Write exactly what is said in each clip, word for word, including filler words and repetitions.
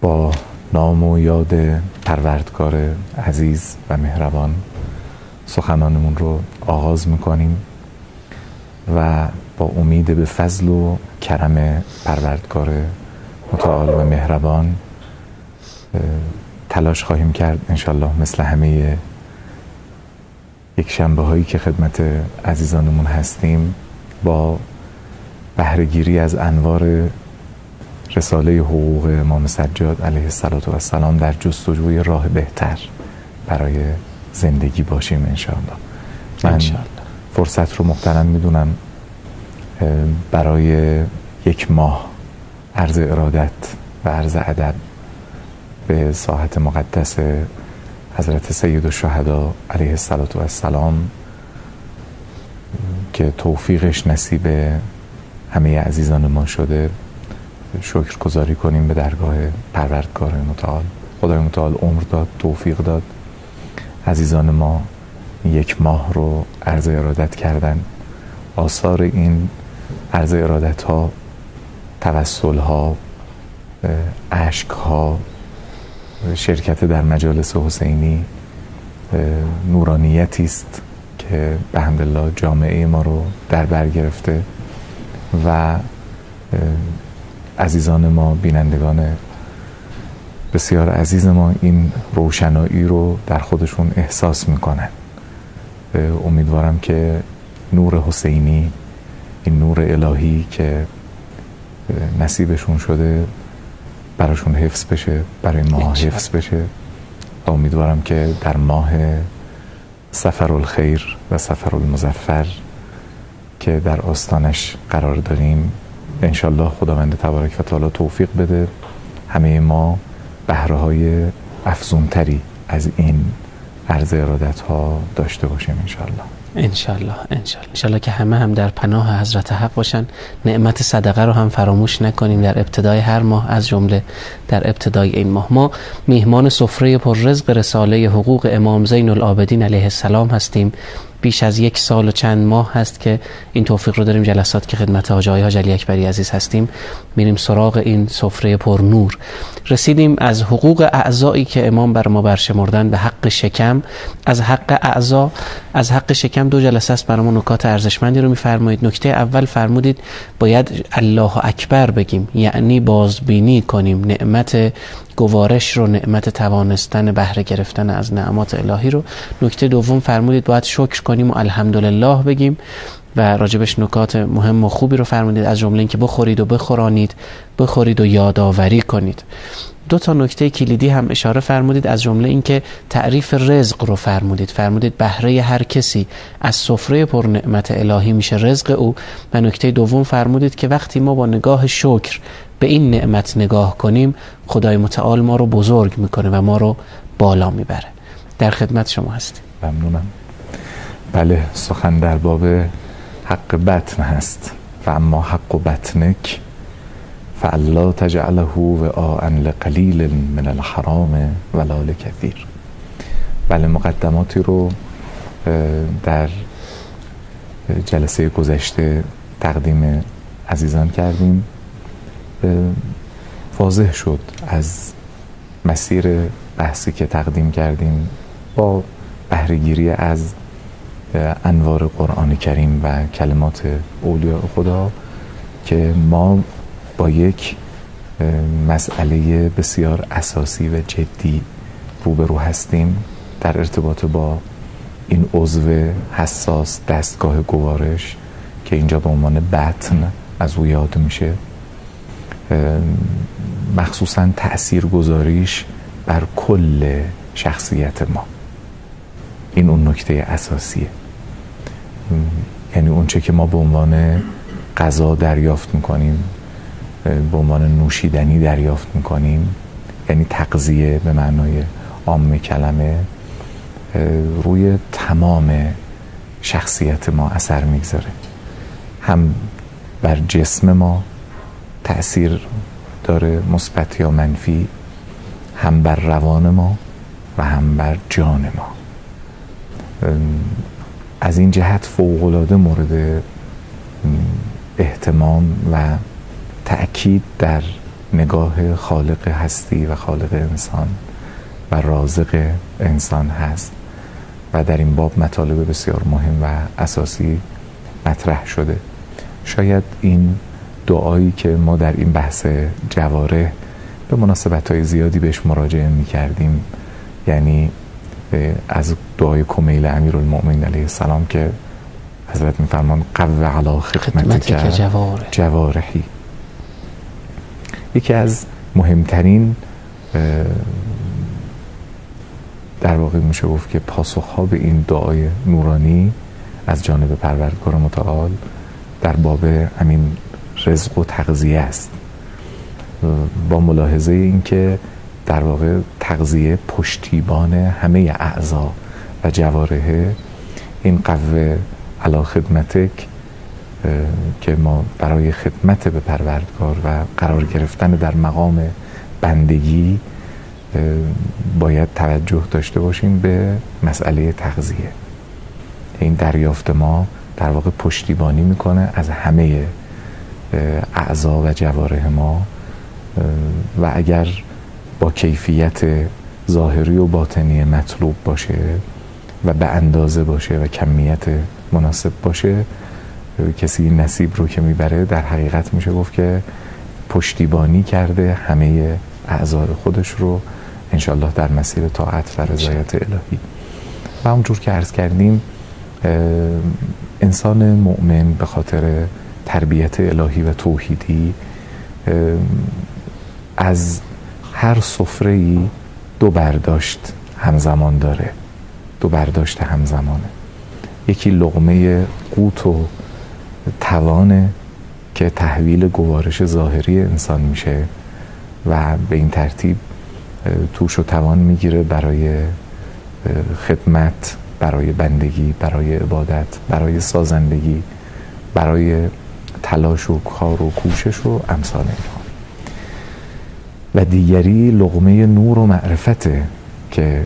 با نام و یاد پروردگار عزیز و مهربان سخنانمون رو آغاز میکنیم و با امید به فضل و کرم پروردگار متعال و مهربان تلاش خواهیم کرد انشالله مثل همه یک شنبه هایی که خدمت عزیزانمون هستیم با بهره‌گیری از انوار رساله حقوق امام سجاد علیه السلام در جستجوی راه بهتر برای زندگی باشیم انشاءالله. من انشاءالله. فرصت رو محترم میدونم برای یک ماه عرض ارادت و عرض ادب به ساحت مقدس حضرت سید الشهدا علیه السلام که توفیقش نصیب همه عزیزان ما شده شکر گزاری کنیم به درگاه پروردگار متعال. خدای متعال عمر داد، توفیق داد، عزیزان ما یک ماه رو عرض ارادت کردن. آثار این عرض ارادت ها، توسل ها، اشک ها، شرکت در مجالس حسینی نورانیتی است که به حمدالله جامعه ما رو در بر گرفته و عزیزان ما، بینندگان بسیار عزیز ما این روشنایی رو در خودشون احساس میکنن. امیدوارم که نور حسینی، این نور الهی که نصیبشون شده براشون حفظ بشه، برای ما حفظ بشه. امیدوارم که در ماه سفر الخیر و سفر المظفر که در آستانش قرار داریم انشالله خداوند تبارک و تعالی توفیق بده همه ما بهره های افزونتری از این عرض ارادت ها داشته باشیم انشالله. انشالله انشالله انشالله که همه هم در پناه حضرت حق باشن. نعمت صدقه رو هم فراموش نکنیم در ابتدای هر ماه، از جمله در ابتدای این ماه. ما میهمان سفره پر رزق رساله حقوق امام زین العابدین علیه السلام هستیم. بیش از یک سال و چند ماه هست که این توفیق رو داریم، جلسات که خدمت حاج آقای حاج علی اکبری عزیز هستیم میریم سراغ این سفره پر نور. رسیدیم از حقوق اعضایی که امام بر ما برشمردن به حق شکم. از حق اعضا، از حق شکم دو جلسه است برامون نکات ارزشمندی رو میفرمایید. نکته اول فرمودید باید الله اکبر بگیم، یعنی بازبینی کنیم نعمت گوارش رو، نعمت توانستن بهره گرفتن از نعمات الهی رو. نکته دوم فرمودید باید شکر کنیم و الحمدلله بگیم و راجبش نکات مهم و خوبی رو فرمودید، از جمله اینکه بخورید و بخورانید، بخورید و یادآوری کنید. دو تا نکته کلیدی هم اشاره فرمودید، از جمله اینکه تعریف رزق رو فرمودید. فرمودید بهره هر کسی از سفره پر نعمت الهی میشه رزق او. و نکته دوم فرمودید که وقتی ما با نگاه شکر به این نعمت نگاه کنیم خدای متعال ما رو بزرگ میکنه و ما رو بالا میبره. در خدمت شما هستیم. ممنونم. بله، سخن در باب حق بطن هست. و اما حق بطنک فالا تجعله وعاء لقلیل من الحرام ولا لکثیر. بله، مقدماتی رو در جلسه گذشته تقدیم عزیزان کردیم. واضح شد از مسیر بحثی که تقدیم کردیم با بهره‌گیری از انوار قرآن کریم و کلمات اولیاء خدا که ما با یک مسئله بسیار اساسی و جدی روبرو هستیم در ارتباط با این عضو حساس، دستگاه گوارش که اینجا به عنوان بطن از او یاد میشه، مخصوصا تأثیر گذاریش بر کل شخصیت ما. این اون نکته اساسیه، یعنی اونچه که ما به عنوان غذا دریافت میکنیم، به عنوان نوشیدنی دریافت میکنیم، یعنی تغذیه به معنای عام کلمه، روی تمام شخصیت ما اثر میگذاره. هم بر جسم ما تأثیر داره، مثبت یا منفی، هم بر روان ما و هم بر جان ما. از این جهت فوق‌العاده مورد اهتمام و تأکید در نگاه خالق هستی و خالق انسان و رازق انسان هست و در این باب مطالب بسیار مهم و اساسی مطرح شده. شاید این دعایی که ما در این بحث جواره به مناسبت‌های زیادی بهش مراجعه می‌کردیم، یعنی از دعای کمیل امیرالمؤمنین علیه السلام که حضرت می‌فرمان قو علی خدمتک جواره جوارحی، یکی از مهمترین در واقع میشه گفت که پاسخ‌ها به این دعای نورانی از جانب پروردگار متعال در باب همین رزق و تغذیه است، با ملاحظه این که در واقع تغذیه پشتیبان همه اعضا و جوارح این قوه علی خدمتک که ما برای خدمت به پروردگار و قرار گرفتن در مقام بندگی باید توجه داشته باشیم به مسئله تغذیه. این دریافت ما در واقع پشتیبانی میکنه از همه اعضا و جوارح ما و اگر با کیفیت ظاهری و باطنی مطلوب باشه و به اندازه باشه و کمیت مناسب باشه، کسی این نصیب رو که میبره در حقیقت میشه گفت که پشتیبانی کرده همه اعضای خودش رو انشالله در مسیر طاعت و رضایت الهی. و همونجور که عرض کردیم انسان مؤمن به خاطر تربیت الهی و توحیدی از هر سفره‌ای دو برداشت همزمان داره، دو برداشت همزمانه. یکی لقمه قوت و توانه که تحویل گوارش ظاهری انسان میشه و به این ترتیب توش و توان میگیره برای خدمت، برای بندگی، برای عبادت، برای سازندگی، برای تلاش و کار و کوشش و امثال اینها. و دیگری لقمه نور و معرفته که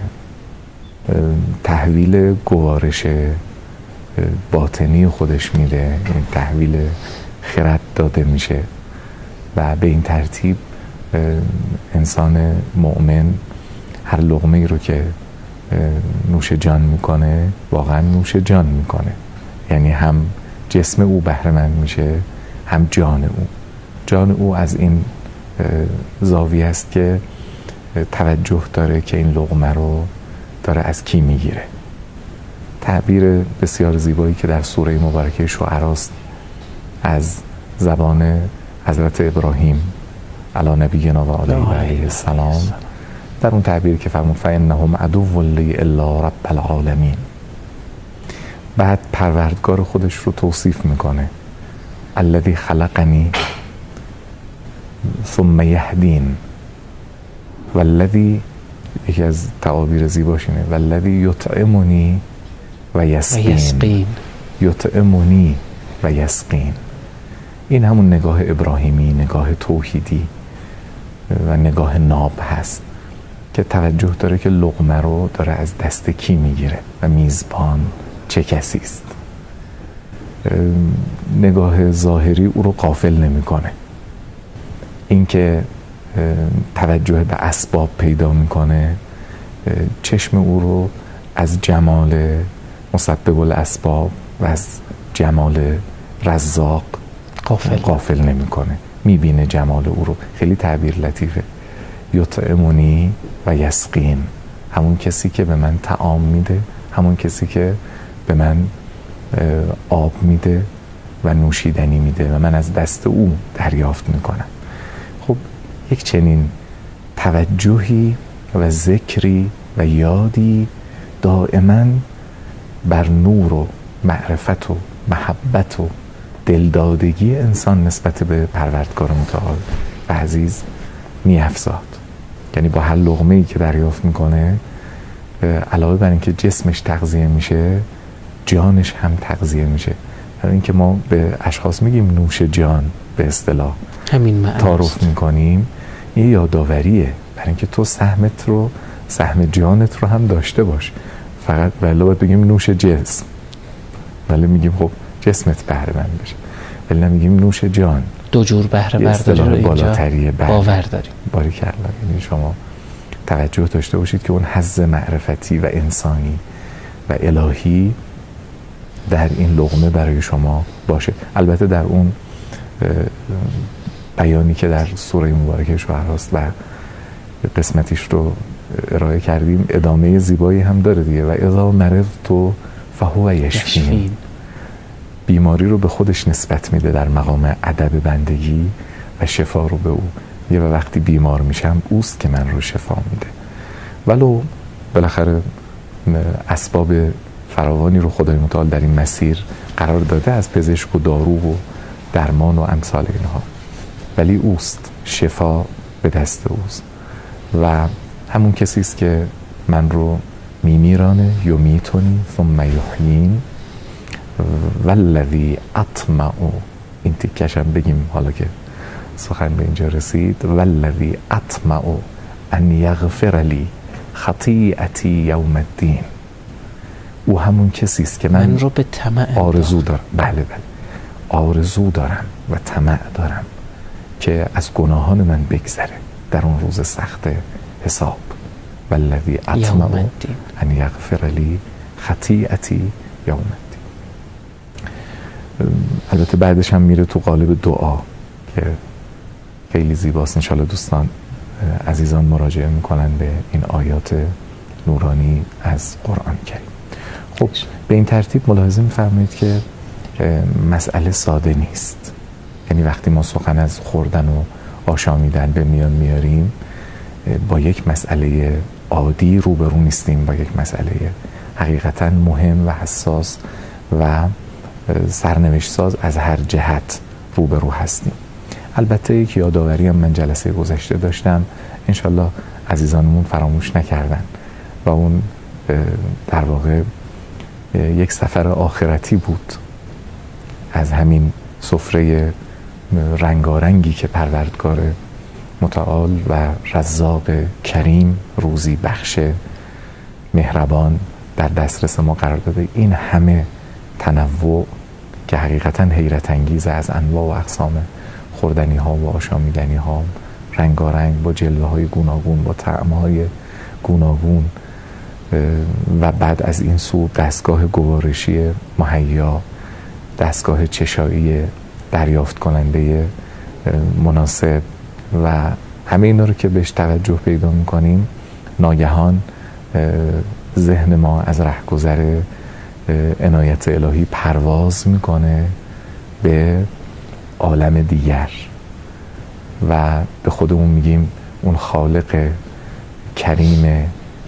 تحویل گوارش باطنی خودش میده، این تحویل خرد داده میشه و به این ترتیب انسان مؤمن هر لقمه ای رو که نوش جان میکنه واقعا نوش جان میکنه، یعنی هم جسم او بهره مند میشه هم جان او. جان او از این زاویه است که توجه داره که این لقمه رو داره از کی میگیره. تعبیر بسیار زیبایی که در سوره مبارکه شعراست از زبان حضرت ابراهیم علی نبینا و علیه السلام، در اون تعبیر که فرمود فإنهم عدو لی الا رب العالمین، بعد پروردگار خودش رو توصیف میکنه الذی خلقنی ثم یهدین والذی، یکی از تعابیر زیباش اینه والذی یطعمنی و یسقین، یطعمنی و یسقین. این همون نگاه ابراهیمی، نگاه توحیدی و نگاه ناب هست که توجه داره که لقمه رو داره از دست کی میگیره و میزبان چه کسی است. نگاه ظاهری او رو غافل نمیکنه، این که توجه به اسباب پیدا میکنه چشم او رو از جمال مسبب الاسباب و از جمال رزاق غافل, غافل نمیکنه، میبینه جمال او رو. خیلی تعبیر لطیفه، یطعمنی و یسقین، همون کسی که به من طعام میده، همون کسی که به من آب میده و نوشیدنی میده و من از دست او دریافت میکنم. خب یک چنین توجهی و ذکری و یادی دائما بر نور و معرفت و محبت و دلدادگی انسان نسبت به پروردگار متعال و عزیز می‌افزاد. یعنی با هر لقمه‌ای که دریافت میکنه علاوه بر اینکه جسمش تغذیه میشه جانش هم تغذیه میشه. برای اینکه ما به اشخاص میگیم نوش جان به اصطلاح همین تعارف میکنیم، یه یاداوریه برای اینکه تو سهمت رو، سهم جانت رو هم داشته باش. فقط ولی باید بگیم نوش جسم، ولی میگیم خب جسمت بهره مند بشه، ولی نمیگیم نوش جان. دو جور بهره برداری رو اینجا باور داریم. باریکلا. یعنی شما توجه داشته باشید که اون حظ معرفتی و انسانی و الهی در این لقمه برای شما باشه. البته در اون بیانی که در سوره مبارکه شعراست و قسمتیش رو ارائه کردیم ادامه زیبایی هم داره دیگه. و اذا مرضت فهو یشفین. بیماری رو به خودش نسبت میده در مقام ادب بندگی و شفا رو به او. یه وقتی بیمار میشم اوست که من رو شفا میده. ولو بالاخره اسباب فراوانی رو خدای متعال در این مسیر قرار داده از پزشک و دارو و درمان و امثال اینها، ولی اوست، شفا به دست اوست و همون کسی است که من رو میمیرانه یمیتونی ثم یحیین والذی اطمع. این تیکش هم بگیم حالا که سخن به اینجا رسید. والذی اطمع ان یغفر لی خطیئتی یوم الدین. او همون کسی است که من, من رو به طمع آرزو دارم. بله بله آرزو دارم و طمع دارم که از گناهان من بگذره در اون روز سخت حساب. والذی اطمع ان یغفر لی خطیئتی یوم الدین. البته بعدش هم میره تو قالب دعا که خیلی زیباست. انشالله دوستان عزیزان مراجعه میکنن به این آیات نورانی از قرآن کریم. خب به این ترتیب ملاحظه میفرمایید که مسئله ساده نیست. یعنی وقتی ما سخن از خوردن و آشامیدن به میان میاریم با یک مسئله عادی روبرو نیستیم، با یک مسئله حقیقتا مهم و حساس و سرنوشت ساز از هر جهت روبرو هستیم. البته یک یادآوری هم من جلسه گذشته داشتم، انشالله عزیزانمون فراموش نکردن و اون در واقع یک سفر آخرتی بود از همین سفره رنگارنگی که پروردگار متعال و رزاق کریم روزی بخش مهربان در دسترس ما قرار داده. این همه تنوع که حقیقتا حیرت انگیز از انواع و اقسام خوردنی ها و آشامیدنی ها، رنگارنگ با جلوه های گوناگون، با طعم های گوناگون و بعد از این سو دستگاه گوارشی مهیا، دستگاه چشایی دریافت کننده مناسب و همه اینا رو که بهش توجه پیدا میکنیم ناگهان ذهن ما از رهگذر عنایت الهی پرواز میکنه به عالم دیگر و به خودمون میگیم اون خالق کریم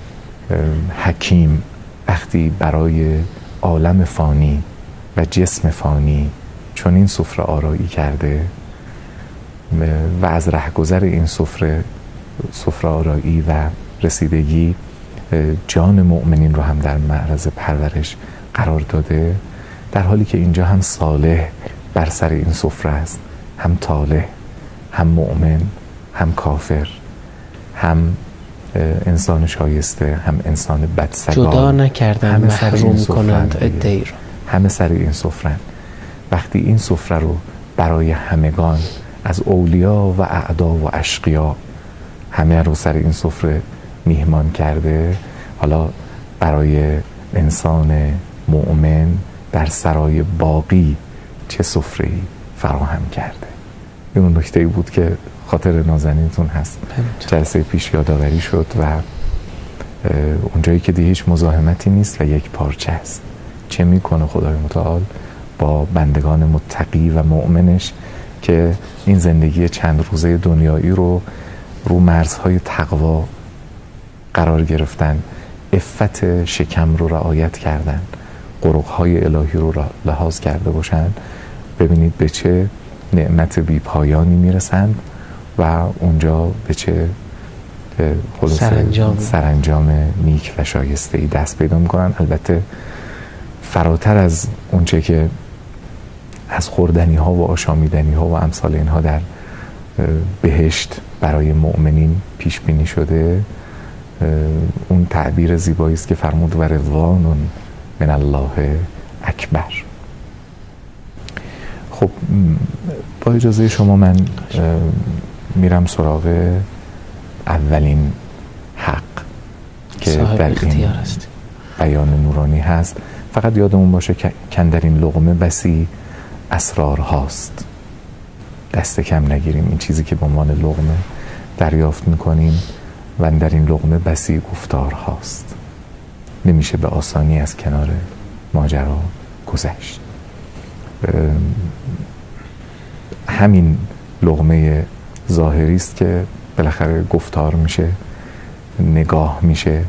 حکیم وقتی برای عالم فانی و جسم فانی چون این سفره آرایی کرده و از رهگذر این سفره سفره آرایی و رسیدگی جان مؤمنین رو هم در معرض پرورش قرار داده، در حالی که اینجا هم صالح بر سر این سفره است، هم طالح، هم مؤمن، هم کافر، هم انسان شایسته، هم انسان بدسگان، جدا نکردن محروم کنند عده‌ای رو. همه سر این سفره. وقتی این سفره رو برای همگان از اولیا و اعدا و اشقیا همه رو سر این سفره میهمان کرده، حالا برای انسان مؤمن در سرای باقی چه سفره‌ای فراهم کرده. این اون نکته‌ای بود که خاطر نازنینتون هست. جلسه پیش یادآوری شد و اونجایی که دیگه هیچ مزاحمتی نیست و یک پارچه است. چه میکنه خدای متعال با بندگان متقی و مؤمنش که این زندگی چند روزه دنیایی رو رو مرزهای تقوا قرار گرفتن، عفت شکم رو رعایت کردن، قرقهای الهی رو لحاظ کرده باشن. ببینید به چه نعمت بی پایانی میرسند و اونجا به چه سرانجام سرانجام نیک و شایسته‌ای دست پیدا میکنن. البته فراتر از اونچه که از خوردنی ها و آشامیدنی ها و امثال اینها در بهشت برای مؤمنین پیش بینی شده، اون تعبیر زیبایی است که فرمود و رضوان من الله اکبر. خب با اجازه شما من میرم سراغ اولین حق که در این بیان نورانی هست. فقط یادمون باشه که در این لقمه بسی اسرار هاست، دست کم نگیریم این چیزی که به عنوان لقمه دریافت میکنیم و در این لقمه بسی گفتار هاست، نمیشه به آسانی از کنار ماجرا گذشت. همین لقمه ظاهری است که بالاخره گفتار میشه، نگاه میشه،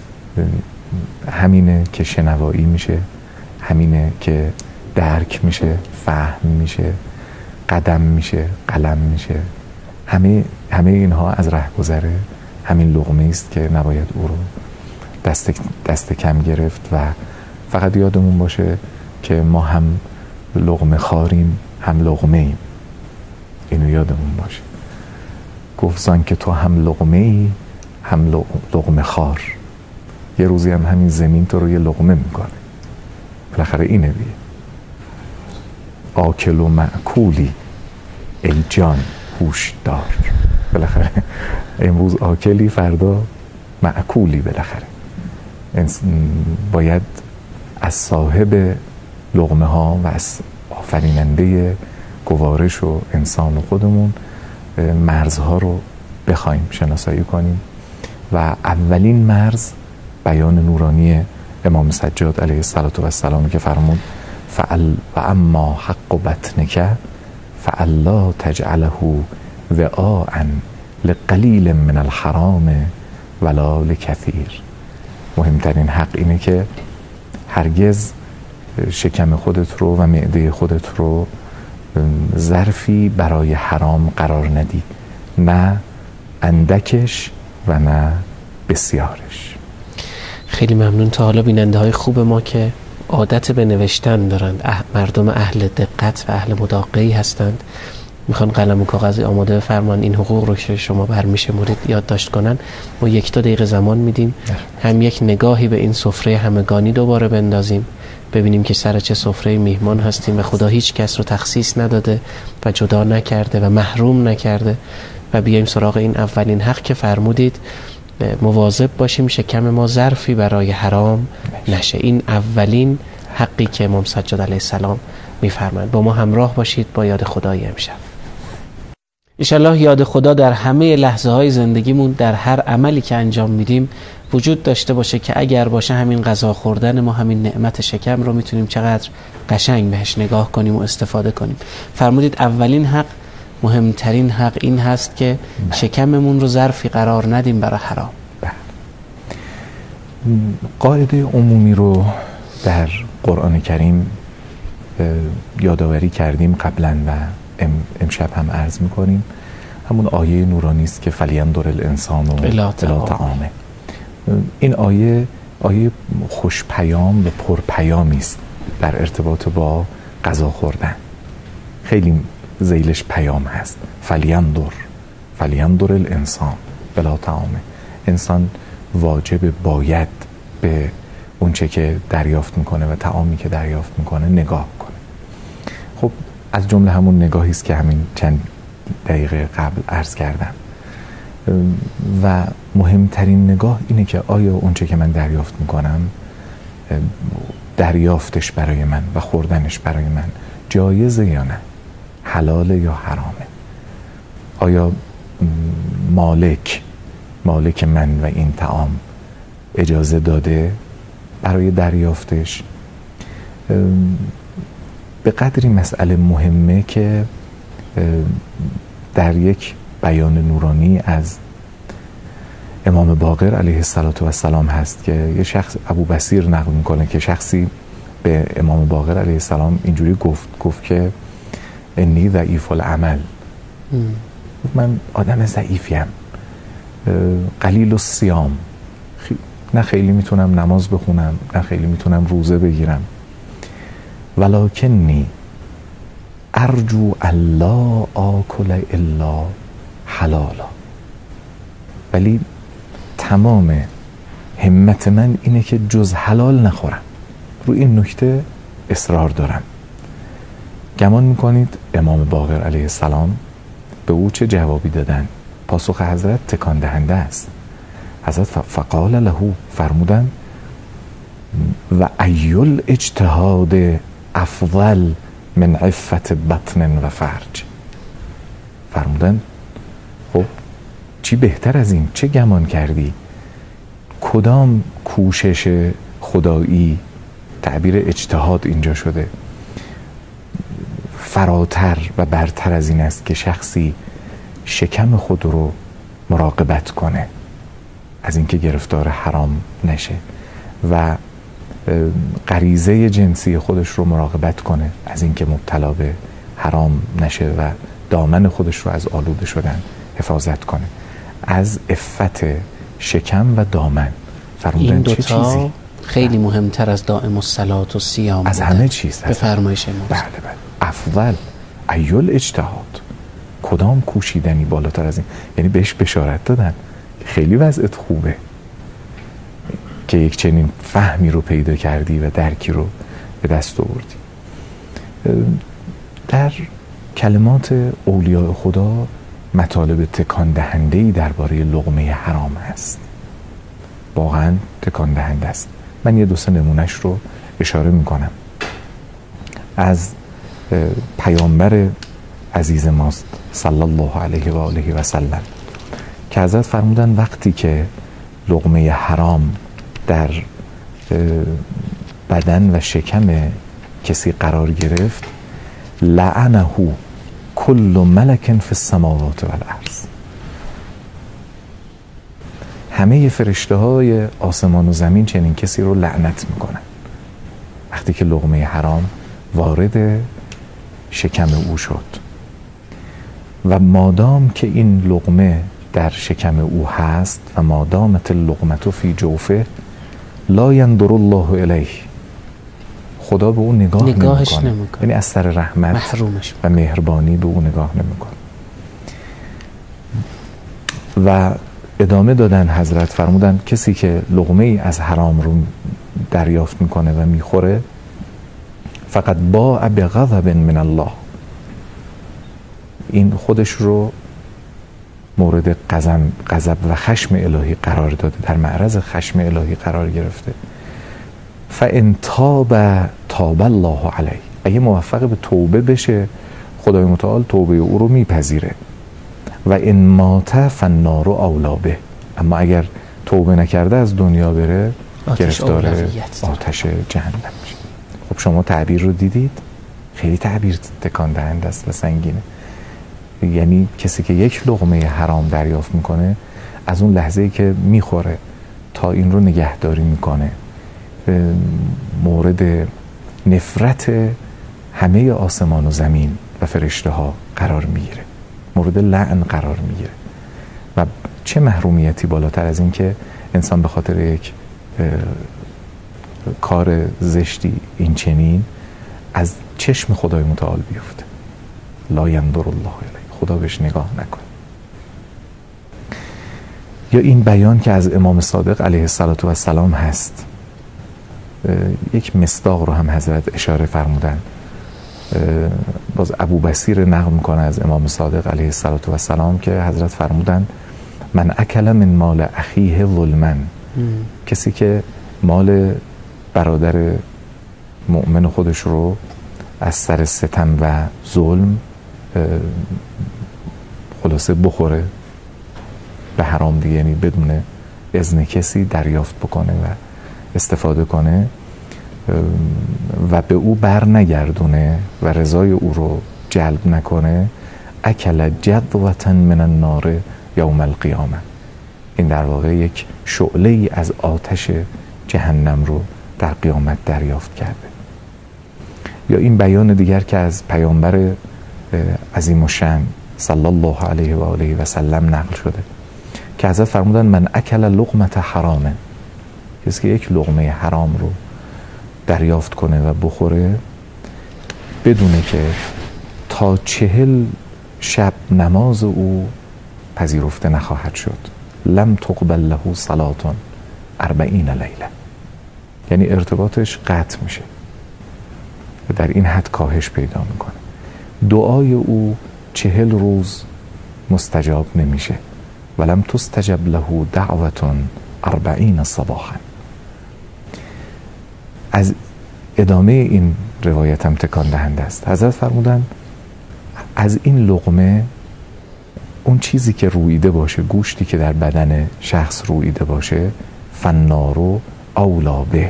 همینه که شنوایی میشه، همینه که درک میشه، فهم میشه، قدم میشه، قلم میشه. همه همه اینها از رهگذر همین لقمه است که نباید او رو دست دست کم گرفت و فقط یادمون باشه که ما هم لقمه خاریم هم لقمه ایم. اینو یادمون باشه. گفت زان که تو هم لقمه ای هم لقمه خار. یه روزی هم همین زمین تو رو یه لقمه میکنه. بالاخره اینه دیگه. آکل و معکولی ای جان هوش دار. بالاخره امروز آکلی فردا معکولی. بالاخره باید از صاحب لقمه ها و از آفریننده گوارش و انسان و خودمون مرزها رو بخوایم شناسایی کنیم و اولین مرز بیان نورانی امام سجاد علیه السلام که فرمود فعل و اما حق بطنک فعلا تجعله وعاء لقلیل من الحرام ولا لکثیر. مهمترین حق اینه که هرگز شکم خودت رو و معده خودت رو ظرفی برای حرام قرار ندی، نه اندکش و نه بسیارش. خیلی ممنون. تا حالا بیننده های خوب ما که عادت به نوشتن دارند، اه مردم اهل دقت و اهل مداقعی هستند، میخوان قلم و کاغذی آماده بفرمان این حقوق رو که شما برمیشه مورد یادداشت کنن. ما یک تا دقیقه زمان میدیم، هم یک نگاهی به این سفره همگانی دوباره بندازیم، ببینیم که سر چه سفره میهمان هستیم و خدا هیچ کس رو تخصیص نداده و جدا نکرده و محروم نکرده و بیایم سراغ این اولین حق که فرمودید مواظب باشیم شکم ما ظرفی برای حرام نشه. این اولین حقی که امام سجاد علیه السلام میفرمایند. با ما همراه باشید با یاد خدای امشب. انشالله یاد خدا در همه لحظه های زندگیمون، در هر عملی که انجام میدیم وجود داشته باشه که اگر باشه همین غذا خوردن ما، همین نعمت شکم رو میتونیم چقدر قشنگ بهش نگاه کنیم و استفاده کنیم. فرمودید اولین حق، مهمترین حق این هست که شکممون رو ظرفی قرار ندیم برای حرام. قاعده عمومی رو در قرآن کریم یادآوری کردیم قبلا و امشب هم عرض میکنیم. همون آیه نورانی است که فلینظر الانسان الی طعامه. این آیه آیه خوش پیام و پر پیامی است در ارتباط با غذا خوردن. خیلی ذیلش پیام هست. فلینظر فلینظر الانسان الی طعامه. انسان واجب باید به اونچه که دریافت میکنه و طعامی که دریافت میکنه نگاه کنه. خب از جمله همون نگاهی است که همین چند دقیقه قبل عرض کردم و مهمترین نگاه اینه که آیا اونچه که من دریافت میکنم دریافتش برای من و خوردنش برای من جایزه یا نه، حلاله یا حرامه. آیا مالک مالک من و این طعام اجازه داده برای دریافتش؟ به قدری مسئله مهمه که در یک بیان نورانی از امام باقر علیه السلام هست که یه شخص، ابو بصیر نقل میکنه که شخصی به امام باقر علیه السلام اینجوری گفت گفت که انی ضعیف العمل، من آدم ضعیفیم، قلیل الصیام، نه خیلی میتونم نماز بخونم نه خیلی میتونم روزه بگیرم، ولکنی ارجو الا آکل الا حلالا، ولی تمام همت من اینه که جز حلال نخورم. رو این نکته اصرار دارم. گمان میکنید امام باقر علیه السلام به او چه جوابی دادن؟ پاسخ حضرت تکان دهنده است. حضرت فقال له، فرمودن و ایل اجتهاد افضل من عفت بطن و فرج. فرمودن خب چی بهتر از این؟ چه گمان کردی؟ کدام کوشش خدایی، تعبیر اجتهاد اینجا شده، فراتر و برتر از این است که شخصی شکم خود رو مراقبت کنه از اینکه گرفتار حرام نشه و غریزه جنسی خودش رو مراقبت کنه از اینکه مبتلا به حرام نشه و دامن خودش رو از آلوده شدن حفاظت کنه، از عفت شکم و دامن. فرمودن این چه دوتا چیزی خیلی مهمتر از دائم الصلاة و صیام از همه چیز به فرمایش ما. بله بله. افضل ایل اجتهاد، کدام کوشیدنی بالاتر از این؟ یعنی بهش بشارت دادن خیلی وضعت خوبه که یک چنین فهمی رو پیدا کردی و درکی رو به دست آوردی. در کلمات اولیاء خدا مطالب تکان دهنده‌ای درباره لقمه حرام هست، واقعا تکان دهنده است. من یه دو سه نمونهش رو اشاره میکنم از پیامبر عزیز ماست صلی الله علیه و آله و سلم که حضرت فرمودن وقتی که لقمه حرام در بدن و شکم کسی قرار گرفت، لعنه کل ملک فی السماوات و الارض، همه فرشته های آسمان و زمین چنین کسی رو لعنت میکنن وقتی که لقمه حرام وارد شکم او شد. و مادام که این لقمه در شکم او هست و مادامت اللقمه فی جوفه، لا ینظر الله الیه، خدا به او نگاه نگاهش نمیکنه، نمیکنه. یعنی از سر رحمت محرومش و مهربانی به او نگاه نمیکنه. و ادامه دادن حضرت فرمودن کسی که لقمه ای از حرام رو دریافت میکنه و میخوره، فقط باء بغضب من الله، این خودش رو مورد غضب غضب و خشم الهی قرار داده، در معرض خشم الهی قرار گرفته. فان تاب تاب الله علیه، اگه موفق به توبه بشه خدای متعال توبه او رو میپذیره. و ان مات فالنار اولی به، اما اگر توبه نکرده از دنیا بره گرفتار آتش جهنم میشه. خب شما تعبیر رو دیدید، خیلی تعبیر تکان دهنده است و سنگینه. یعنی کسی که یک لقمه حرام دریافت میکنه، از اون لحظه‌ای که میخوره تا این رو نگهداری میکنه، مورد نفرت همه آسمان و زمین و فرشته ها قرار میگیره، مورد لعن قرار میگیره. و چه محرومیتی بالاتر از این که انسان به خاطر یک کار زشتی این چنین از چشم خدای متعال بیفته. لا ینظر الله الیه، خدا بهش نگاه نکنه. یا این بیان که از امام صادق علیه السلام هست، یک مصداق رو هم حضرت اشاره فرمودن. باز ابو بصیر نقل میکنه از امام صادق علیه السلام که حضرت فرمودن من اکل من مال اخیه ظلما، کسی که مال برادر مؤمن خودش رو از سر ستم و ظلم خلاصه بخوره به حرام دیگه، یعنی بدون اذن کسی دریافت بکنه و استفاده کنه و به او بر نگردونه و رضای او رو جلب نکنه، اکل جذوة من النار یوم القیامه، این در واقع یک شعله ای از آتش جهنم رو در قیامت دریافت کرده. یا این بیان دیگر که از پیامبر عظیم الشأن صلی الله علیه و آله و سلم نقل شده که حضرت فرمودن من اکل لقمه حرام، کسی که یک لقمه حرام رو دریافت کنه و بخوره بدونه که تا چهل شب نماز او پذیرفته نخواهد شد، لم تقبل له صلاة اربعین لیله، یعنی ارتباطش قطع میشه، در این حد کاهش پیدا میکنه. دعای او چهل روز مستجاب نمیشه. ولم تستجب له دعوتون اربعین صباحا. از ادامه این روایت هم تکان دهنده است. حضرت فرمودن از این لقمه اون چیزی که رویده باشه، گوشتی که در بدن شخص رویده باشه، فنارو اولا به.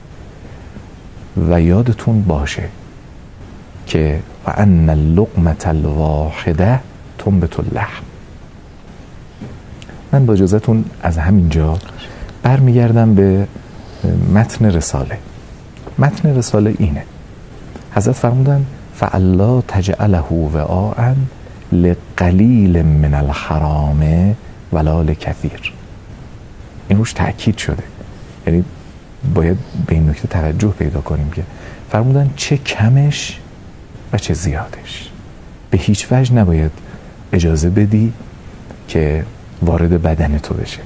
و یادتون باشه که و ان اللقمه الواحده تنبت اللحم. من با اجازهتون از همینجا برمیگردم به متن رساله. متن رساله اینه. حضرت فرمودن فالا تجعله وعاء لقلیل من الحرام ولا لکثیر. این روش تأکید شده، یعنی باید به این نکته توجه پیدا کنیم که فرمودن چه کمش و چه زیادش. به هیچ وجه نباید اجازه بدی که وارد بدن تو بشه.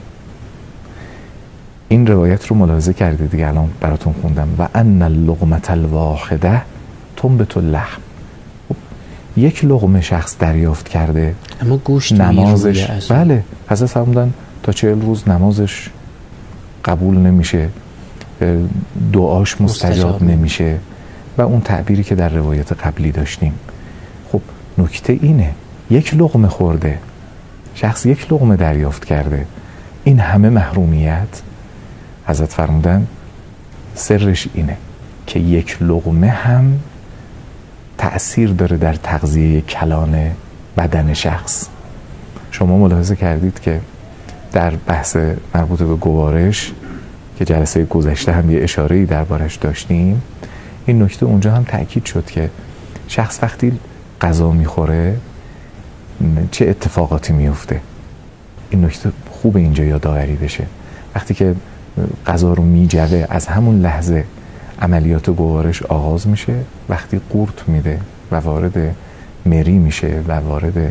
این روایت رو ملاحظه کردید دیگه، الان براتون خوندم. و ان اللقمه الواحده تنبت اللحم. یک لقمه شخص دریافت کرده اما گوشت نمازش، بله، حضرت فرمودن تا چهل روز نمازش قبول نمیشه، دعاش مستجاب, مستجاب نمیشه و اون تعبیری که در روایت قبلی داشتیم. خب نکته اینه، یک لقمه خورده شخص، یک لقمه دریافت کرده، این همه محرومیت. حضرت فرمودن سرش اینه که یک لقمه هم تأثیر داره در تغذیه کلان بدن شخص. شما ملاحظه کردید که در بحث مربوط به گوارش که جلسه گذشته هم یه اشاره‌ای دربارش داشتیم، این نکته اونجا هم تأکید شد که شخص وقتی غذا میخوره چه اتفاقاتی میفته. این نکته خوب اینجا یادآوری بشه. وقتی که غذا رو میجوه، از همون لحظه عملیات گوارش آغاز میشه. وقتی قورت میده و وارد مری میشه و وارد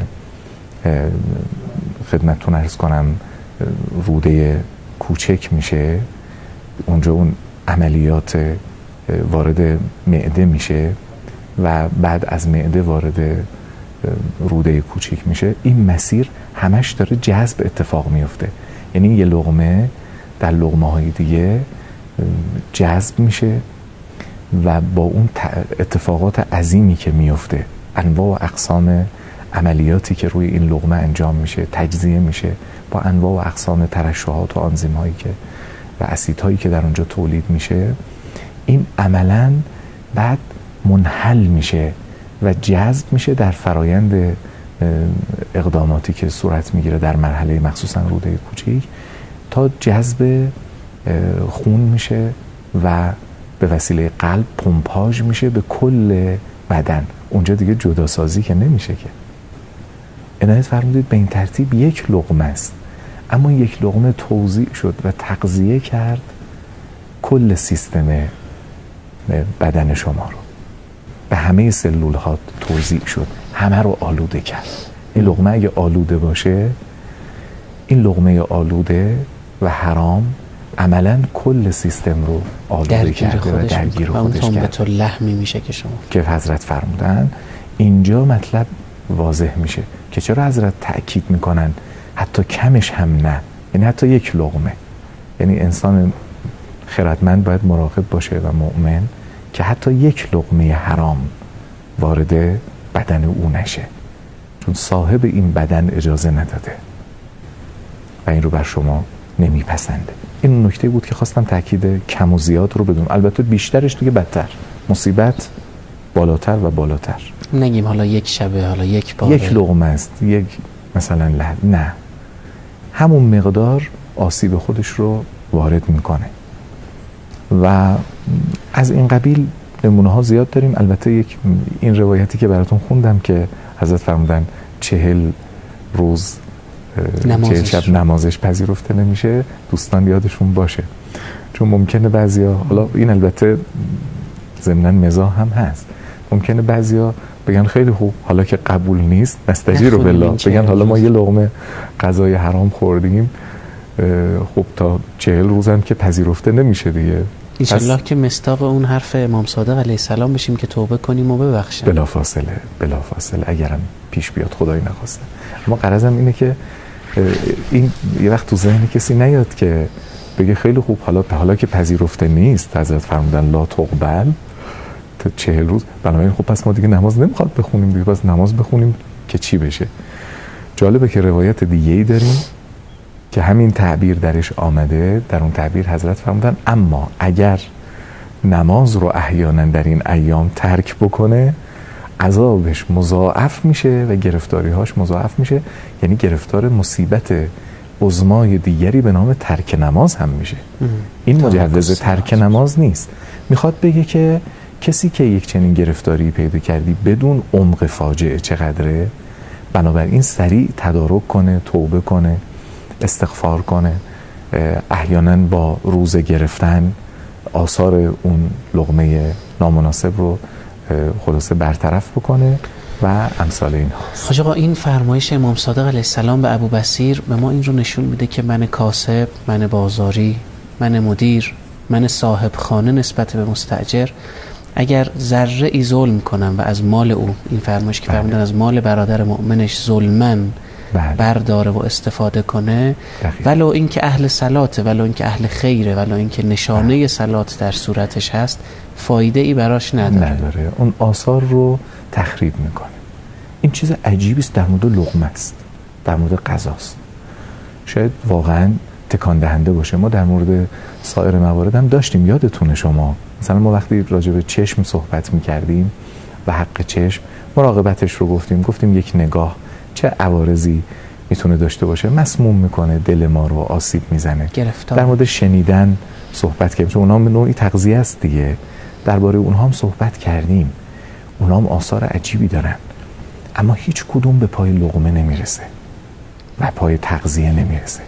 خدمتتون عرض کنم روده کوچک میشه، اونجا اون عملیات وارد معده میشه و بعد از معده وارد روده کوچک میشه. این مسیر همش داره جذب اتفاق میفته، یعنی یه لقمه در لقمه های دیگه جذب میشه و با اون اتفاقات عظیمی که میفته، انواع و اقسام عملیاتی که روی این لقمه انجام میشه، تجزیه میشه با انواع و اقسام ترشحات و آنزیم هایی که و اسیدهایی که در اونجا تولید میشه، این عملاً بعد منحل میشه و جذب میشه در فرایند اقداماتی که صورت میگیره در مرحله مخصوصا روده کوچیک، تا جذب خون میشه و به وسیله قلب پمپاژ میشه به کل بدن. اونجا دیگه جداسازی که نمیشه که. عنایت فرمودید به این ترتیب یک لقمه است، اما یک لقمه توزیع شد و تغذیه کرد کل سیستم بدن شما رو، به همه سلول ها توزیع شد، همه رو آلوده کرد. این لقمه اگه آلوده باشه، این لقمه آلوده و حرام عملا کل سیستم رو آلوده کرده و درگیر خودش کرده. به تو لحمی میشه که شما که حضرت فرمودن اینجا مطلب واضح میشه که چرا حضرت تأکید میکنن حتی کمش هم نه، یعنی حتی یک لقمه. یعنی انسان خردمند باید مراقب باشه و مؤمن که حتی یک لقمه حرام وارد بدن او نشه، چون صاحب این بدن اجازه نداده و این رو بر شما نمیپسنده. این نکته بود که خواستم تاکید کم و زیاد رو بدونم. البته بیشترش دیگه بدتر، مصیبت بالاتر و بالاتر. نگیم حالا یک شبه، حالا یک باره، یک لقمه است، یک مثلا لحظه، نه، همون مقدار آسیب خودش رو وارد میکنه و از این قبیل نمونه ها زیاد داریم. البته یک این روایتی که براتون خوندم که حضرت فرمودن چهل روز چهل شب نمازش پذیرفته نمیشه، دوستان یادشون باشه، چون ممکنه بعضیا، حالا این البته ضمناً مزاح هم هست، ممکنه بعضیا بگن خیلی خوب حالا که قبول نیست نستجیر بالله، بگن حالا ما یه لقمه غذای حرام خوردیم، خب تا چهل روز هم که پذیرفته نمیشه دیگه، انشالله که مصداق اون حرف امام صادق علیه السلام بشیم که توبه کنیم و ببخشیم بلا فاصله بلا فاصله اگرم پیش بیاد خدای نخواسته. اما غرضم اینه که این یه وقت تو ذهن کسی نیاد که بگه خیلی خوب حالا حالا که پذیرفته نیست، حضرت فرمودن لا تقبل تا چهل روز، بنابراین خب پس ما دیگه نماز نمیخواد بخونیم دیگه، پس نماز بخونیم که چی بشه. جالبه که روایت دیگه‌ای داریم که همین تعبیر درش آمده. در اون تعبیر حضرت فرمودن اما اگر نماز رو احیانا در این ایام ترک بکنه عذابش مضاعف میشه و گرفتاری‌هاش مضاعف میشه، یعنی گرفتار مصیبت عظمای دیگری به نام ترک نماز هم میشه. این مجوز ترک نماز نیست، میخواد بگه که کسی که یک چنین گرفتاری پیدا کردی بدون عمق فاجعه چقدره، بنابراین سریع تدارک کنه، توبه کنه، استغفار کنه، احیانا با روزه گرفتن آثار اون لقمه نامناسب رو خلاصه برطرف بکنه و امثال اینها. حاج آقا این فرمایش امام صادق علیه السلام به ابو بصیر به ما این رو نشون میده که من کاسب، من بازاری، من مدیر، من صاحب خانه نسبت به مستاجر اگر ذره ای ظلم کنم و از مال او، این فرمایش که فرمودن از مال برادر مؤمنش ظلمن برداره و استفاده کنه، ولو اینکه اهل صلاته، ولو اینکه اهل خیره، ولو اینکه نشانه صلات در صورتش هست، فایده ای براش نداره. نداره اون آثار رو تخریب میکنه. این چیز عجیبی است در مورد لقمه است، در مورد غذاست، شاید واقعا تکان دهنده باشه. ما در مورد سایر موارد هم داشتیم، یادتونه شما مثلا ما وقتی راجع به چشم صحبت میکردیم و حق چشم مراقبتش رو گفتیم، گفتیم یک نگاه چه عوارضی میتونه داشته باشه، مسموم میکنه، دل ما رو آسیب میزنه. گرفتار. در مورد شنیدن صحبت کردیم چون اونها نوعی تغذیه است دیگه، درباره اونها هم صحبت کردیم. اونها هم آثار عجیبی دارن اما هیچ کدوم به پای لقمه نمیرسه و پای تغذیه نمیرسه.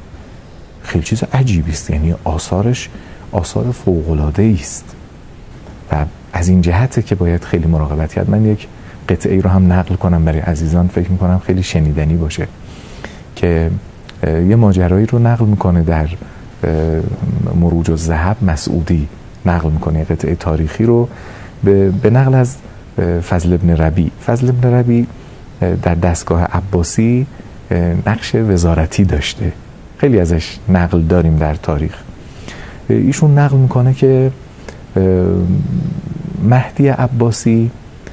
خیلی چیز عجیبی است، یعنی آثارش آثار فوق‌العاده است و از این جهته که باید خیلی مراقبت کرد. من یک قطعه ای رو هم نقل کنم برای عزیزان، فکر میکنم خیلی شنیدنی باشه، که یه ماجرایی رو نقل میکنه در مروج الذهب، مسعودی نقل میکنه قطعه تاریخی رو به, به نقل از فضل ابن ربیع. فضل ابن ربیع در دستگاه عباسی نقش وزارتی داشته، خیلی ازش نقل داریم در تاریخ. ایشون نقل میکنه که مهدی عباسی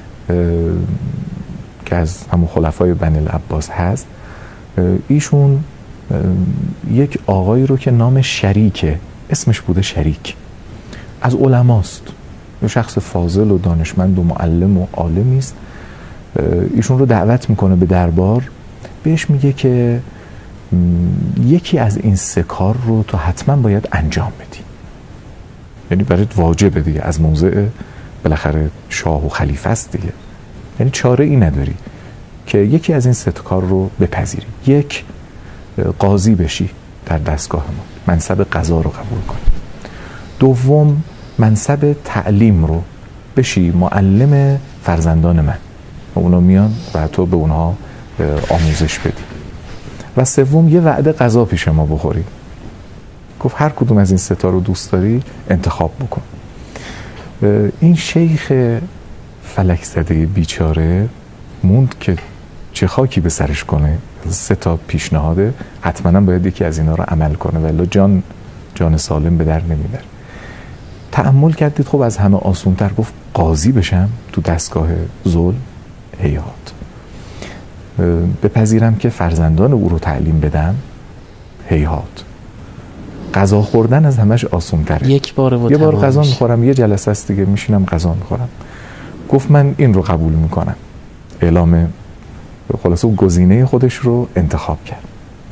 که از همون خلفای بنی العباس هست، ایشون یک آقایی رو که نام شریکه، اسمش بوده شریک، از علماست، یه شخص فاضل و دانشمند و معلم و عالمی است، ایشون رو دعوت میکنه به دربار، بهش میگه که یکی از این سه کار رو تو حتما باید انجام بدی، یعنی برات واجبه دیگه، از موضع بالاخره شاه و خلیفه است دیگه، یعنی چاره ای نداری که یکی از این سه کار رو بپذیری. یک، قاضی بشی در دستگاه ما، منصب قضا رو قبول کنی. دوم، منصب تعلیم رو بشی، معلم فرزندان من و اونا میان و تو به اونها آموزش بدی. و سوم، یه وعده غذا پیش ما بخوری. گفت هر کدوم از این سه تا رو دوست داری انتخاب بکن. این شیخ فلک زده بیچاره موند که چه خاکی به سرش کنه، سه تا پیشنهاده حتما باید یکی از اینا رو عمل کنه ولی جان جان سالم به در نمیبره. تأمل کردید، خب از همه آسونتر گفت قاضی بشم تو دستگاه ظلم، هیهات. بپذیرم که فرزندان او رو تعلیم بدم، هیهات. غذا خوردن از همش آسونتره، یک بار و یه بار غذا میخورم، یه جلسه است دیگه میشینم غذا میخورم. گفت من این رو قبول میکنم. اعلام خلاصه او گزینه خودش رو انتخاب کرد.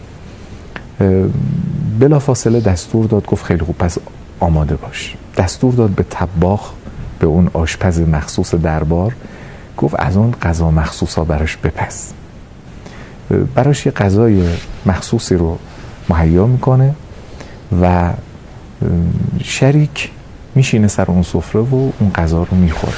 بلا فاصله دستور داد، گفت خیلی خوب پس آماده باش. دستور داد به طباخ، به اون آشپز مخصوص دربار، گفت از اون غذا مخصوصا براش بپز. براش یه غذای مخصوصی رو مهیا میکنه و شریک میشینه سر اون سفره و اون غذا رو میخوره.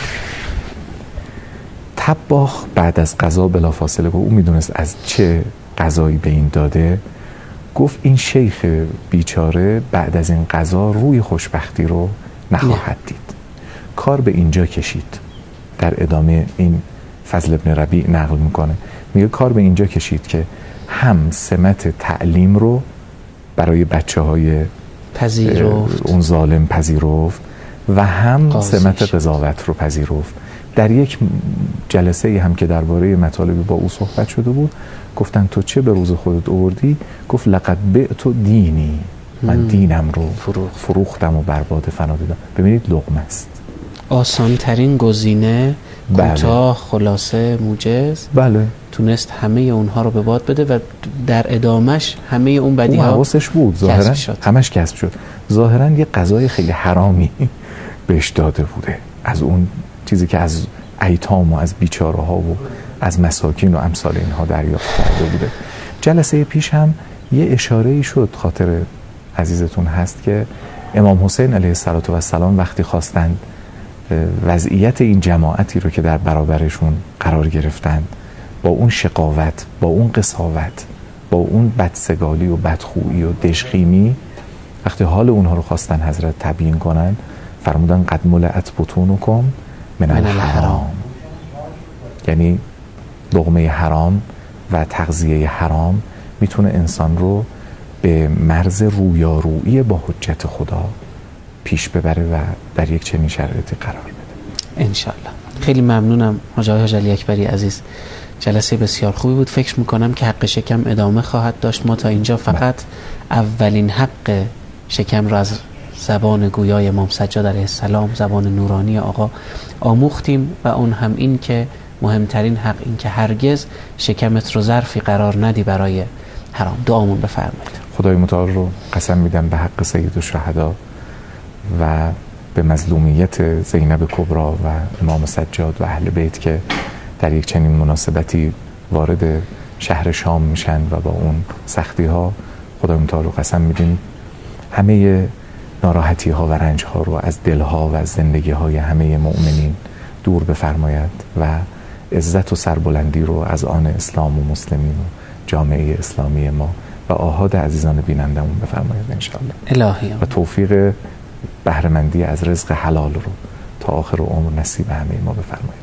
طباخ بعد از غذا بلا فاصله گفت، او میدونست از چه غذایی به این داده، گفت این شیخ بیچاره بعد از این غذا روی خوشبختی رو نخواهد دید. کار به اینجا کشید. در ادامه این فضل ابن ربیع نقل میکنه، میگه کار به اینجا کشید که هم سمت تعلیم رو برای بچه های پذیرفت، اون ظالم پذیرفت و هم قاضی سمت شد. قضاوت رو پذیرفت. در یک جلسه هم که درباره مطالبی با او صحبت شده بود، گفتن تو چه به روز خودت آوردی؟ گفت لقد بعت دینی، من دینم رو فروخت. فروختم و برباد فنا دادم. ببینید لقمه است، آسان ترین گزینه، بله. کوتاه، خلاصه، موجز، بله. تونست همه اونها رو به باد بده و در ادامش همه اون بدی اون ها حواسش بود، ظاهرا همش کسب شد. ظاهرا یه غذای خیلی حرامی بهش داده بوده، از اون چیزی که از ایتام و از بیچاره ها و از مساکین و امثال اینها دریافت کرده بوده. جلسه پیش هم یه اشاره‌ای شد، خاطر عزیزتون هست که امام حسین علیه السلام وقتی خواستند وضعیت این جماعتی رو که در برابرشون قرار گرفتند، با اون شقاوت، با اون قساوت، با اون بدسگالی و بدخویی و دژخیمی، وقتی حال اونها رو خواستن حضرت تبیین کنن، فرمودن قد ملئت بطونکم من الحرام. یعنی لقمه حرام و تغذیه حرام میتونه انسان رو به مرز رویارویی با حجت خدا پیش ببره و در یک چنین شرایطی قرار بده انشالله. خیلی ممنونم حاج آقای حاج علی اکبری عزیز، جلسه بسیار خوبی بود. فکر میکنم که حق شکم ادامه خواهد داشت. ما تا اینجا فقط اولین حق شکم را از زبان گویای امام سجاد علیه السلام، زبان نورانی آقا آموختیم و اون هم این که مهمترین حق این که هرگز شکمت رو ظرفی قرار ندی برای حرام. دعامون بفرمایید. خدای متعال رو قسم میدم به حق سید الشهدا و به مظلومیت زینب کبری و امام سجاد و اهل بیت که در یک چنین مناسبتی وارد شهر شام میشن و با اون سختی ها، خدای متعال رو قسم میدیم همه ناراحتی ها و رنج ها رو از دل ها و از زندگی های همه مؤمنین دور بفرماید و عزت و سربلندی رو از آن اسلام و مسلمین و جامعه اسلامی ما و آحاد عزیزان بینندمون بفرماید انشاءالله. الهی و توفیق بهره‌مندی از رزق حلال رو تا آخر عمر نصیب همه ما بفرماید.